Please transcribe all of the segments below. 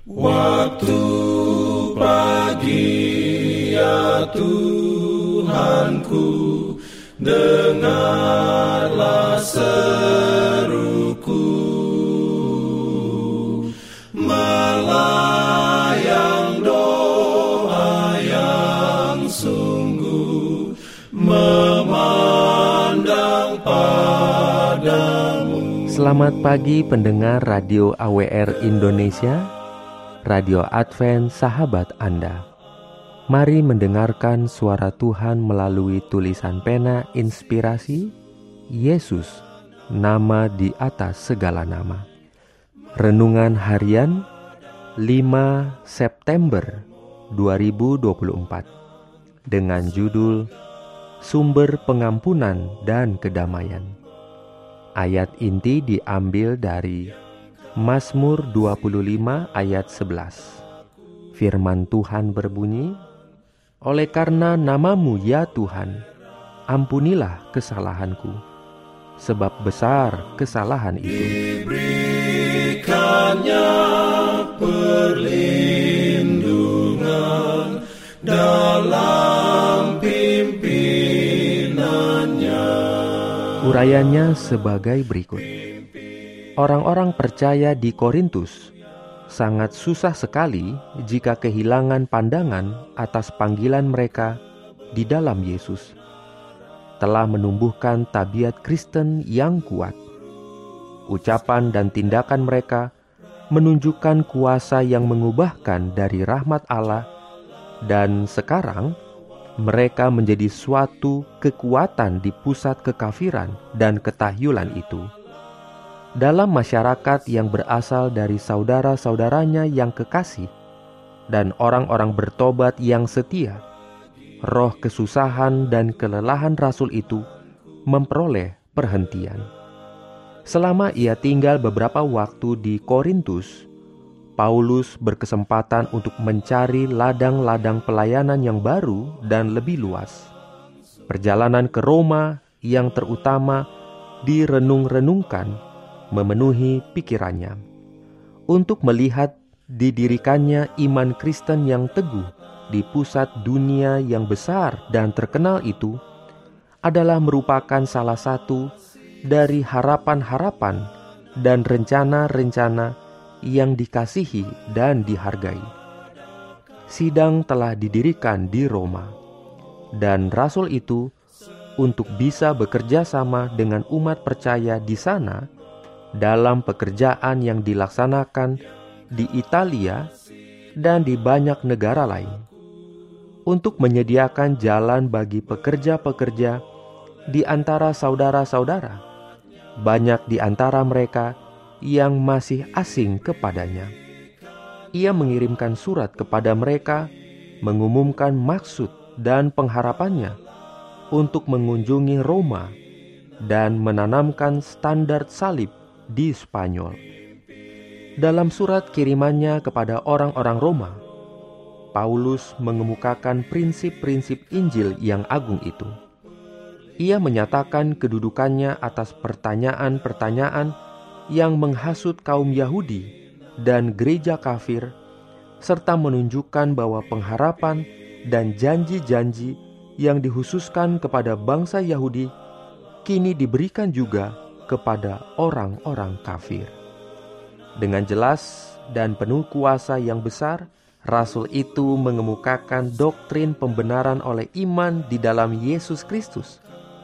Waktu pagi ya Tuhanku, dengarlah seruku, melayang doa yang sungguh, memandang padamu. Selamat pagi pendengar Radio AWR Indonesia, Radio Advent Sahabat Anda. Mari mendengarkan suara Tuhan melalui tulisan pena inspirasi Yesus, nama di atas segala nama. Renungan harian 5 September 2024 dengan judul Sumber Pengampunan dan Kedamaian. Ayat inti diambil dari Mazmur 25 ayat 11. Firman Tuhan berbunyi, "Oleh karena nama-Mu ya Tuhan, ampunilah kesalahanku, sebab besar kesalahan itu." Diberikannya perlindungan dalam pimpinannya. Urayanya sebagai berikut. Orang-orang percaya di Korintus sangat susah sekali jika kehilangan pandangan atas panggilan mereka di dalam Yesus. Telah menumbuhkan tabiat Kristen yang kuat. Ucapan dan tindakan mereka menunjukkan kuasa yang mengubahkan dari rahmat Allah, dan sekarang mereka menjadi suatu kekuatan di pusat kekafiran dan ketahyulan itu. Dalam masyarakat yang berasal dari saudara-saudaranya yang kekasih dan orang-orang bertobat yang setia, roh kesusahan dan kelelahan rasul itu memperoleh perhentian. Selama ia tinggal beberapa waktu di Korintus, Paulus berkesempatan untuk mencari ladang-ladang pelayanan yang baru dan lebih luas. Perjalanan ke Roma yang terutama direnung-renungkan memenuhi pikirannya. Untuk melihat didirikannya iman Kristen yang teguh di pusat dunia yang besar dan terkenal itu adalah merupakan salah satu dari harapan-harapan dan rencana-rencana yang dikasihi dan dihargai. Sidang telah didirikan di Roma, dan rasul itu untuk bisa bekerja sama dengan umat percaya di sana dalam pekerjaan yang dilaksanakan di Italia dan di banyak negara lain, untuk menyediakan jalan bagi pekerja-pekerja di antara saudara-saudara, banyak di antara mereka yang masih asing kepadanya. Ia mengirimkan surat kepada mereka mengumumkan maksud dan pengharapannya untuk mengunjungi Roma dan menanamkan standar salib di Spanyol. Dalam surat kirimannya kepada orang-orang Roma, Paulus mengemukakan prinsip-prinsip Injil yang agung itu. Ia menyatakan kedudukannya atas pertanyaan-pertanyaan yang menghasut kaum Yahudi dan gereja kafir, serta menunjukkan bahwa pengharapan dan janji-janji yang dikhususkan kepada bangsa Yahudi kini diberikan juga kepada orang-orang kafir. Dengan jelas dan penuh kuasa yang besar, rasul itu mengemukakan doktrin pembenaran oleh iman di dalam Yesus Kristus.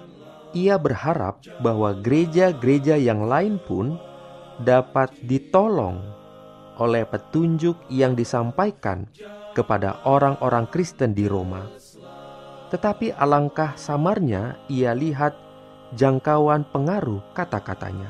Ia berharap bahwa gereja-gereja yang lain pun dapat ditolong oleh petunjuk yang disampaikan kepada orang-orang Kristen di Roma. Tetapi alangkah samarnya ia lihat jangkauan pengaruh kata-katanya.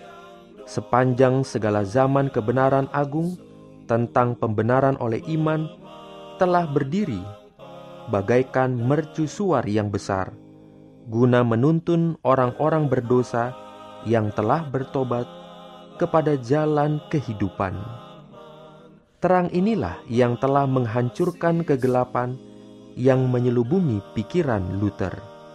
Sepanjang segala zaman kebenaran agung tentang pembenaran oleh iman telah berdiri bagaikan mercusuar yang besar, guna menuntun orang-orang berdosa yang telah bertobat kepada jalan kehidupan. Terang inilah yang telah menghancurkan kegelapan yang menyelubungi pikiran Luther,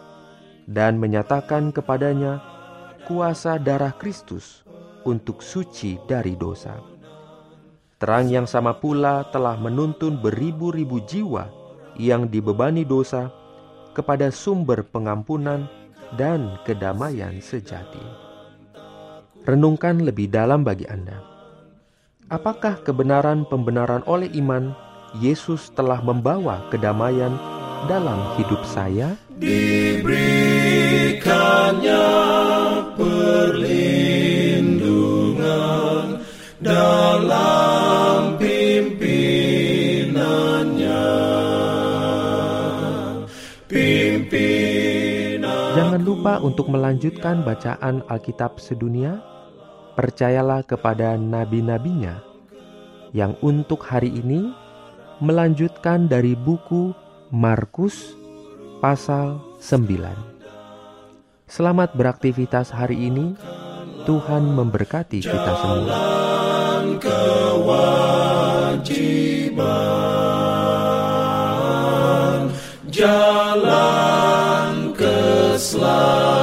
dan menyatakan kepadanya kuasa darah Kristus untuk suci dari dosa. Terang yang sama pula telah menuntun beribu-ribu jiwa yang dibebani dosa kepada sumber pengampunan dan kedamaian sejati. Renungkan lebih dalam bagi Anda. Apakah kebenaran-pembenaran oleh iman Yesus telah membawa kedamaian dalam hidup saya? Diberikannya perlindungan dalam pimpinannya. Jangan lupa untuk melanjutkan bacaan Alkitab sedunia. Percayalah kepada nabi-nabinya yang untuk hari ini melanjutkan dari buku Markus pasal 9. Selamat beraktivitas hari ini. Tuhan memberkati kita semua. Kewajiban, jalan keselamatan.